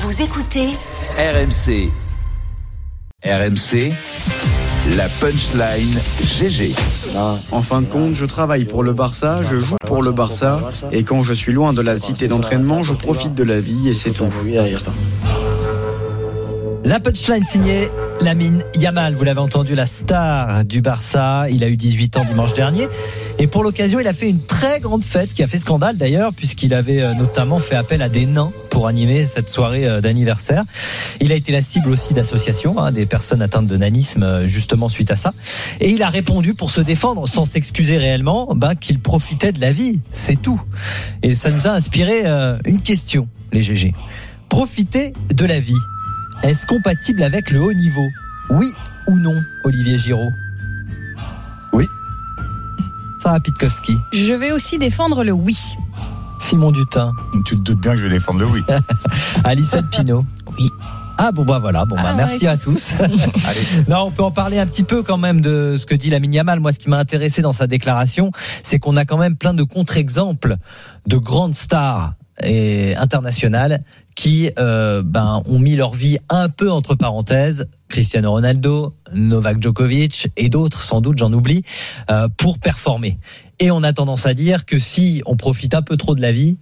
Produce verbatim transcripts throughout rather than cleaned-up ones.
Vous écoutez R M C. R M C, la punchline G G. En fin de compte, je travaille pour le Barça, je joue pour le Barça, et quand je suis loin de la cité d'entraînement, je profite de la vie et c'est tout. La punchline signée Lamine Yamal, vous l'avez entendu, la star du Barça. Il a eu dix-huit ans dimanche dernier. Et pour l'occasion, il a fait une très grande fête qui a fait scandale d'ailleurs, puisqu'il avait notamment fait appel à des nains pour animer cette soirée d'anniversaire. Il a été la cible aussi d'associations, hein, des personnes atteintes de nanisme, justement suite à ça. Et il a répondu pour se défendre, sans s'excuser réellement, bah, qu'il profitait de la vie. C'est tout. Et ça nous a inspiré euh, une question, les G G. Profiter de la vie, est-ce compatible avec le haut niveau ? Oui ou non, Olivier Giraud ? Oui. Sarah Pitkowski. Je vais aussi défendre le oui. Simon Dutin. Tu te doutes bien que je vais défendre le oui. Alissette Pinault. Oui. Ah bon bah voilà, bon bah ah, merci ouais. à tous. Allez. Non, on peut en parler un petit peu quand même de ce que dit Lamine Yamal. Moi, ce qui m'a intéressé dans sa déclaration, c'est qu'on a quand même plein de contre-exemples de grandes stars et internationales qui euh, ben, ont mis leur vie un peu entre parenthèses, Cristiano Ronaldo, Novak Djokovic et d'autres, sans doute, j'en oublie, euh, pour performer. Et on a tendance à dire que si on profite un peu trop de la vie,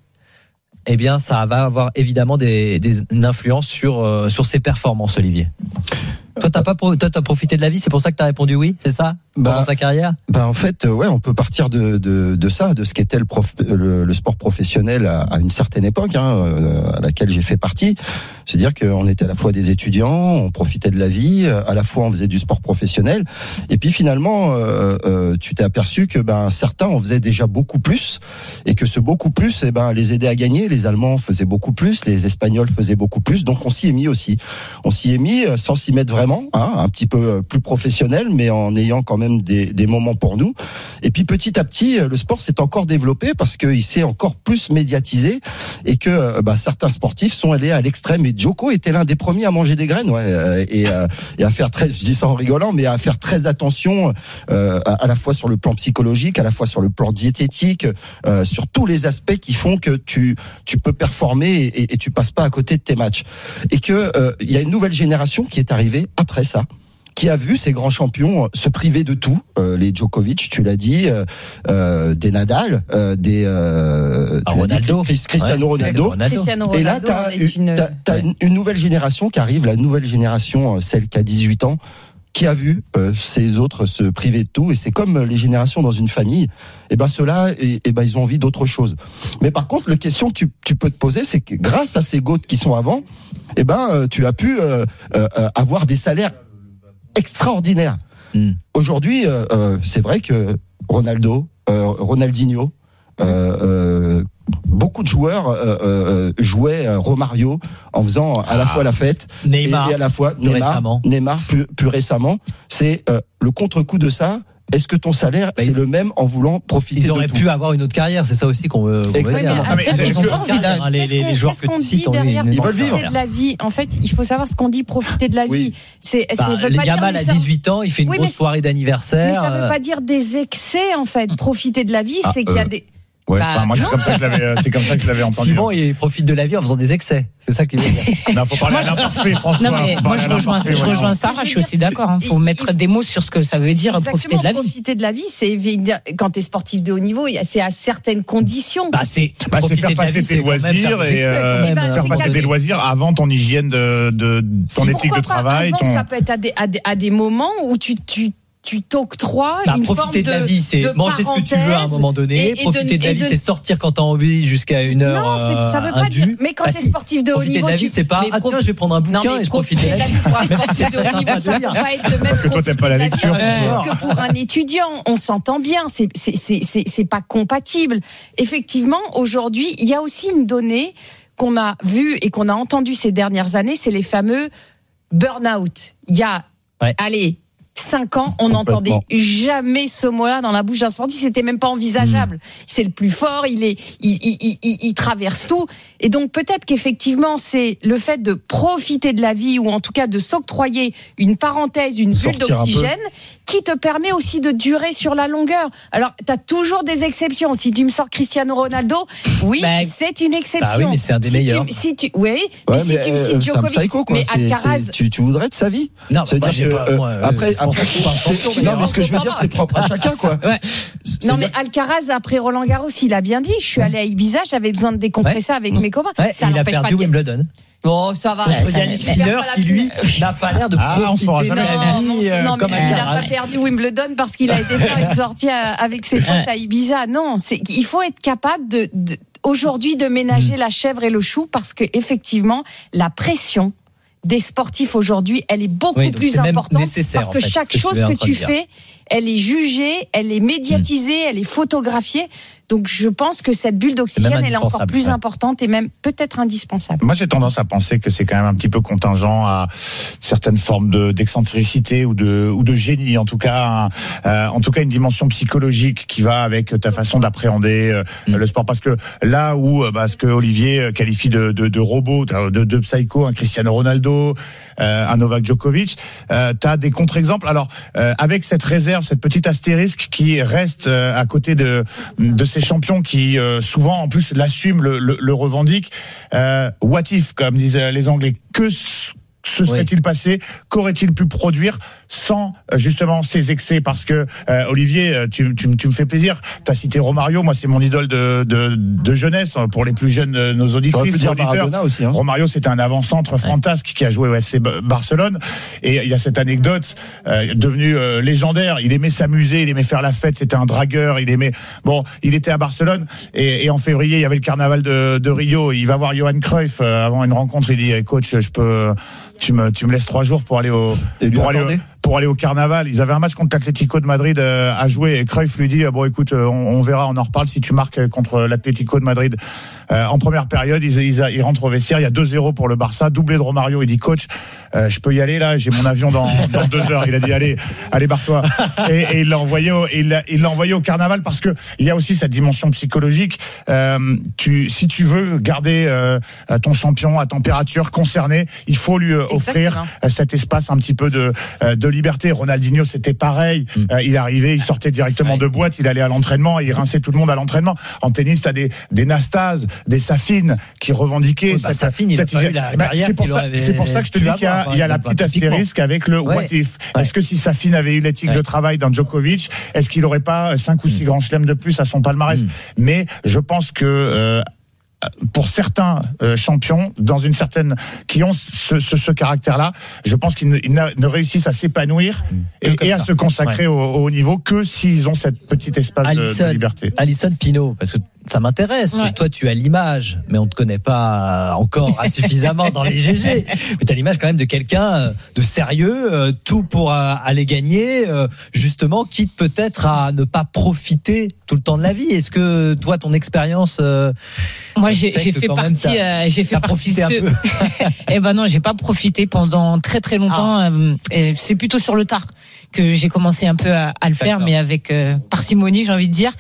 eh bien, ça va avoir évidemment des, des, une influence sur, euh, sur ses performances, Olivier. Toi, t'as pas, toi, t'as profité de la vie, c'est pour ça que t'as répondu oui, c'est ça, pendant bah, ta carrière? Bah, en fait, ouais, on peut partir de, de, de ça, de ce qu'était le, prof, le, le sport professionnel à, à une certaine époque, hein, à laquelle j'ai fait partie. C'est-à-dire qu'on était à la fois des étudiants, on profitait de la vie, à la fois on faisait du sport professionnel, et puis finalement, euh, euh, tu t'es aperçu que ben certains en faisaient déjà beaucoup plus, et que ce beaucoup plus, eh ben les aidait à gagner. Les Allemands faisaient beaucoup plus, les Espagnols faisaient beaucoup plus, donc on s'y est mis aussi. On s'y est mis sans s'y mettre vraiment. Hein, un petit peu plus professionnel, mais en ayant quand même des, des moments pour nous. Et puis petit à petit, le sport s'est encore développé parce qu'il s'est encore plus médiatisé et que bah, certains sportifs sont allés à l'extrême. Et Djoko était l'un des premiers à manger des graines, ouais, et, et à faire très, je dis ça en rigolant, mais à faire très attention euh, à, à la fois sur le plan psychologique, à la fois sur le plan diététique, euh, sur tous les aspects qui font que tu tu peux performer et, et tu passes pas à côté de tes matchs. Et que il euh, y a une nouvelle génération qui est arrivée après ça, qui a vu ces grands champions se priver de tout, euh, les Djokovic, tu l'as dit, euh, euh, des Nadal, euh, des euh, ah, Ronaldo, dit, Cristiano, ouais, Ronaldo. Cristiano Ronaldo. Et là, t'as, une... t'as, t'as ouais. une nouvelle génération qui arrive, la nouvelle génération, celle qui a dix-huit ans, qui a vu euh, ces autres se priver de tout. Et c'est comme les générations dans une famille. Et ben ceux-là, et, et ben ils ont envie d'autre chose. Mais par contre, la question que tu, tu peux te poser, c'est que grâce à ces goats qui sont avant, et ben euh, tu as pu euh, euh, avoir des salaires extraordinaires. Mm. Aujourd'hui, euh, euh, c'est vrai que Ronaldo, euh, Ronaldinho, euh, euh, beaucoup de joueurs euh, euh, jouaient euh, Romario en faisant à la fois la fête Neymar, et, et à la fois plus Neymar, récemment. Neymar plus, plus récemment. C'est euh, le contre-coup de ça. Est-ce que ton salaire bah, c'est le même en voulant profiter de tout ? Ils auraient pu avoir une autre carrière, c'est ça aussi qu'on veut, qu'on veut dire. Ah, mais ils ont pas envie d'un. Les, les, les joueurs que tu cites, ils veulent vivre de la vie. En fait, il faut savoir ce qu'on dit profiter de la oui. vie. C'est, bah, c'est, veut les pas Yamal dire, à dix-huit ans, il fait une oui, grosse soirée d'anniversaire. Mais ça veut pas dire des excès en fait. Profiter de la vie, ah, c'est qu'il y a euh... des Ouais. Bah, enfin, moi, c'est comme ça que je l'avais, c'est comme ça que je l'avais entendu. Simon, il profite de la vie en faisant des excès. C'est ça qu'il veut dire. Non, faut parler à l'imparfait, François. Non, mais moi, je rejoins, je rejoins Sarah, je suis aussi d'accord, hein. Faut mettre des mots sur ce que ça veut dire, profiter de la vie. Profiter de la vie, c'est, quand t'es sportif de haut niveau, c'est à certaines conditions. Bah, c'est, bah, c'est faire passer tes loisirs et, euh, faire passer tes loisirs avant ton hygiène de, de, ton éthique de travail. Avant, ça peut être à des, à des, à des moments où tu, tu, tu t'octroies bah, une forme de de la vie, c'est de manger ce que tu veux à un moment donné. Et, et profiter de, de la vie, de... c'est sortir quand t'as envie jusqu'à une heure. Non, c'est, ça veut pas dire. Mais quand bah, t'es sportif de haut niveau, profiter de la vie, c'est pas. Ah tiens, je vais prendre un bouquin et je profite de la vie. Sportif de haut niveau, ça peut pas être le même. Parce que toi, t'aimes pas la lecture que pour un étudiant. On s'entend bien. C'est, c'est, c'est, c'est, c'est pas compatible. Effectivement, aujourd'hui, il y a aussi une donnée qu'on a vue et qu'on a entendue ces dernières années, c'est les fameux burn-out. Il y a, allez. cinq ans, on n'entendait jamais ce mot-là dans la bouche d'un sportif. C'était même pas envisageable. Mmh. C'est le plus fort. Il est, il, il, il, il, il traverse tout. Et donc peut-être qu'effectivement, c'est le fait de profiter de la vie ou en tout cas de s'octroyer une parenthèse, une bulle d'oxygène qui te permet aussi de durer sur la longueur. Alors, tu as toujours des exceptions. Si tu me sors Cristiano Ronaldo, oui, bah, c'est une exception. Bah oui, mais c'est un des si meilleurs. Tu, si tu, oui, ouais, mais, mais si tu me cites euh, Djokovic, psycho, mais c'est, Alcaraz... C'est, tu, tu voudrais de sa vie? Non, mais moi, j'ai que, pas, euh, moi, après, c'est après, c'est, c'est, non, mais ce que je veux dire, c'est propre à chacun, quoi. Ouais. Non, mais Alcaraz, après Roland Garros, il a bien dit, je suis allé à Ibiza, j'avais besoin de décompresser ouais. avec mes copains. Ouais, ça il a perdu Wimbledon. Bon, ça va. Contre Yannick Sinner, qui lui n'a pas l'air de ah, profiter non, de la vie non, non, comme mais Alcaraz. Il n'a pas perdu Wimbledon parce qu'il a été faire une sortie avec ses potes à Ibiza. Non, c'est, il faut être capable de, de aujourd'hui de ménager mmh. la chèvre et le chou parce que effectivement, la pression des sportifs aujourd'hui, elle est beaucoup oui, plus importante parce que en fait, chaque que chose que tu fais, elle est jugée, elle est médiatisée, mmh. elle est photographiée. Donc je pense que cette bulle d'oxygène, elle est encore plus ouais. importante et même peut-être indispensable. Moi j'ai tendance à penser que c'est quand même un petit peu contingent à certaines formes de, d'excentricité ou de, ou de génie, en tout cas, un, euh, en tout cas une dimension psychologique qui va avec ta façon d'appréhender euh, mmh. le sport. Parce que là où bah, ce que Olivier qualifie de, de, de robot, de, de psycho, un Cristiano Ronaldo, euh, un Novak Djokovic, euh, t'as des contre-exemples. Alors euh, avec cette réserve, cette petite astérisque qui reste euh, à côté de, de ces champions qui euh, souvent en plus l'assument, le, le, le revendiquent. Euh, what if, comme disent les Anglais, que se serait-il oui. passé, qu'aurait-il pu produire sans justement ces excès? Parce que euh, Olivier, tu, tu, tu me fais plaisir. T'as cité Romario, moi c'est mon idole de, de, de jeunesse pour les plus jeunes de nos auditrices. Dire Maradona aussi. Hein. Romario, c'était un avant-centre ouais. fantasque qui a joué au F C Barcelone. Et il y a cette anecdote euh, devenue euh, légendaire. Il aimait s'amuser, il aimait faire la fête. C'était un dragueur. Il aimait. Bon, il était à Barcelone et, et en février, il y avait le carnaval de, de Rio. Il va voir Johan Cruyff euh, avant une rencontre. Il dit hey, coach, je peux. Tu me, tu me laisses trois jours pour aller au, pour aller au, pour aller au carnaval. Ils avaient un match contre l'Atlético de Madrid euh, à jouer et Cruyff lui dit bon écoute, on, on verra, on en reparle si tu marques contre l'Atlético de Madrid. Euh, en première période, ils, ils, ils rentrent au vestiaire, il y a deux zéro pour le Barça, doublé de Romario. Il dit coach, euh, je peux y aller là, j'ai mon avion dans, dans deux heures. Il a dit allez, allez barre-toi. Et, et il l'a envoyé, au, il l'a, il l'a envoyé au carnaval parce que il y a aussi cette dimension psychologique. Euh, tu, si tu veux garder euh, ton champion à température concernée, il faut lui offrir Exactement. cet espace un petit peu de, de liberté. Ronaldinho, c'était pareil. Mmh. Euh, il arrivait, il sortait directement ouais. de boîte, il allait à l'entraînement et il rinçait tout le monde à l'entraînement. En tennis, t'as des, des Nastase, des Safin qui revendiquaient oui, bah, cette, Safin, il cette a pas eu la bah, c'est, pour ça, avait... c'est pour ça que je te dis qu'il y a, il y a la petite astérisque avec le ouais. what if. Ouais. Est-ce que si Safin avait eu l'éthique ouais. de travail d'un Djokovic, est-ce qu'il n'aurait pas cinq ou six mmh. grands chelems de plus à son palmarès? mmh. Mais je pense que euh, pour certains euh, champions, dans une certaine qui ont ce, ce, ce caractère-là, je pense qu'ils ne, ils ne réussissent à s'épanouir mmh. et, et à se consacrer ouais. au, au haut niveau que s'ils ont cette petite espace Alison, de, de liberté. Alison Pinault, parce que ça m'intéresse. Ouais. Toi, tu as l'image, mais on ne te connaît pas encore suffisamment dans les G G. Mais tu as l'image quand même de quelqu'un de sérieux, tout pour aller gagner, justement, quitte peut-être à ne pas profiter tout le temps de la vie. Est-ce que toi, ton expérience, moi, j'ai, j'ai fait partie, euh, j'ai fait partie de ceux. Eh ben non, j'ai pas profité pendant très très longtemps. Ah. Euh, et c'est plutôt sur le tard que j'ai commencé un peu à, à le faire, D'accord. mais avec euh, parcimonie, j'ai envie de dire.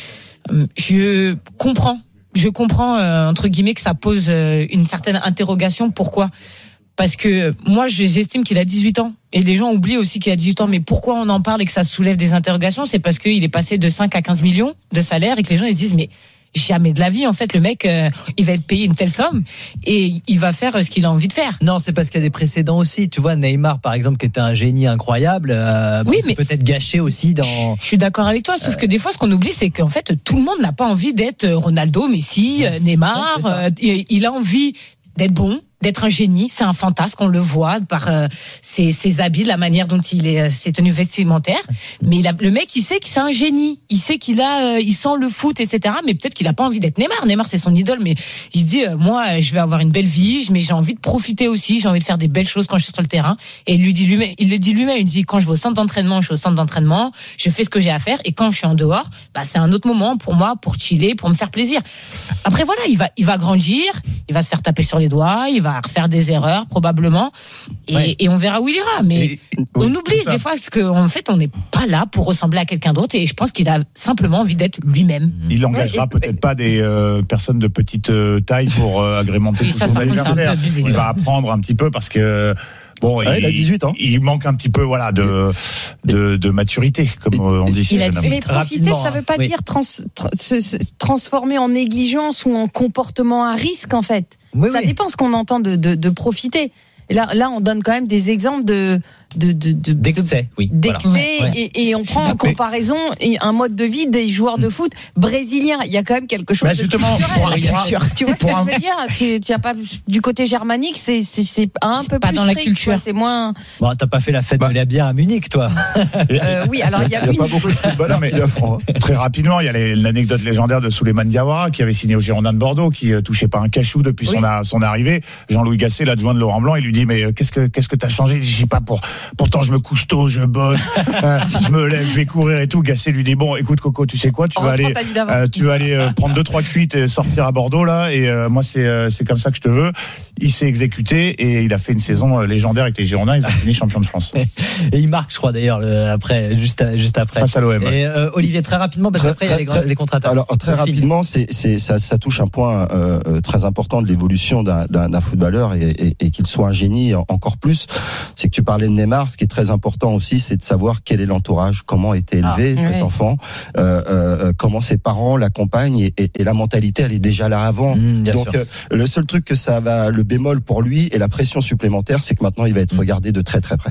Je comprends, je comprends euh, entre guillemets que ça pose euh, une certaine interrogation. Pourquoi ? Parce que moi, j'estime qu'il a dix-huit ans. Et les gens oublient aussi qu'il a dix-huit ans. Mais pourquoi on en parle et que ça soulève des interrogations ? C'est parce qu'il est passé de cinq à quinze millions de salaire et que les gens ils se disent mais jamais de la vie, en fait, le mec, euh, il va être payé une telle somme et il va faire ce qu'il a envie de faire. Non, c'est parce qu'il y a des précédents aussi. Tu vois, Neymar, par exemple, qui était un génie incroyable, euh, oui, mais peut-être gâché aussi dans... Je suis d'accord avec toi, sauf euh... que des fois, ce qu'on oublie, c'est qu'en fait, tout le monde n'a pas envie d'être Ronaldo, Messi, ouais. Neymar. Ouais, euh, il a envie d'être bon, d'être un génie, c'est un fantasme, on le voit par euh, ses, ses habits, la manière dont il est, ses tenues vestimentaires. Mais il a, le mec, il sait que c'est un génie, il sait qu'il a, euh, il sent le foot, et cetera. Mais peut-être qu'il a pas envie d'être Neymar. Neymar, c'est son idole, mais il se dit, euh, moi, je vais avoir une belle vie, mais j'ai envie de profiter aussi, j'ai envie de faire des belles choses quand je suis sur le terrain. Et il lui dit lui-même, il le dit lui-même, il dit quand je vais au centre d'entraînement, je suis au centre d'entraînement, je fais ce que j'ai à faire, et quand je suis en dehors, bah c'est un autre moment pour moi, pour chiller, pour me faire plaisir. Après voilà, il va, il va grandir, il va se faire taper sur les doigts, il va va refaire des erreurs probablement, et, ouais. et on verra où il ira. Mais et, on oui, oublie des fois parce qu'en fait, on n'est pas là pour ressembler à quelqu'un d'autre, et je pense qu'il a simplement envie d'être lui-même. Il n'engagera ouais, peut-être et... pas des euh, personnes de petite euh, taille pour euh, agrémenter tout son anniversaire. Il va apprendre un petit peu parce que. Bon, ouais, il, il a dix-huit ans. Il manque un petit peu, voilà, de de, de maturité, comme on dit. Il a mais profiter, ça veut pas oui. dire trans, tra, se, se transformer en négligence ou en comportement à risque, en fait. Oui, ça oui. dépend ce qu'on entend de, de, de profiter. Et là, là, on donne quand même des exemples de de de, de d'excès, de, oui, d'excès voilà. et, et on prend en comparaison un mode de vie des joueurs de foot brésiliens. Il y a quand même quelque chose. Bah justement, de pour, tu vois ce que un... je veux dire. Tu, tu as pas du côté germanique, c'est c'est c'est un c'est peu pas plus dans strict, la culture. Quoi, c'est moins. Bon, t'as pas fait la fête bah. de la bière à Munich, toi. euh, oui, alors il y a, il y a Munich. Pas beaucoup de footballeurs, mais très rapidement, il y a les, l'anecdote légendaire de Souleymane Diawara qui avait signé au Girondins de Bordeaux, qui touchait pas un cachou depuis oui. son a, son arrivée. Jean-Louis Gasset, l'adjoint de Laurent Blanc, il lui dit mais qu'est-ce que qu'est-ce que t'as changé? Il dit je sais pas, pour pourtant je me couche tôt, je bosse, euh, je me lève, je vais courir et tout. Gasset lui dit bon, écoute Coco, tu sais quoi, tu oh, vas aller, euh, tu vas aller euh, prendre deux trois cuites et sortir à Bordeaux là. Et euh, moi c'est euh, c'est comme ça que je te veux. Il s'est exécuté et il a fait une saison euh, légendaire avec les Girondins. Ils ont fini champion de France. Et il marque, je crois d'ailleurs, le, après, juste à, juste après. Face à l'O M. Et euh, Olivier, très rapidement, parce qu'après il y a les, très, les contre-attaques. Alors très rapidement, c'est c'est ça, ça touche un point euh, très important de l'évolution d'un, d'un, d'un footballeur et, et, et qu'il soit un génie encore plus. C'est que tu parlais de Neymar. Ce qui est très important aussi, c'est de savoir quel est l'entourage, comment a été élevé ah, cet oui. enfant, euh, euh, comment ses parents l'accompagnent et, et, et la mentalité, elle est déjà là avant. Mmh, Donc euh, le seul truc que ça va, le bémol pour lui et la pression supplémentaire, c'est que maintenant il va être regardé de très très près.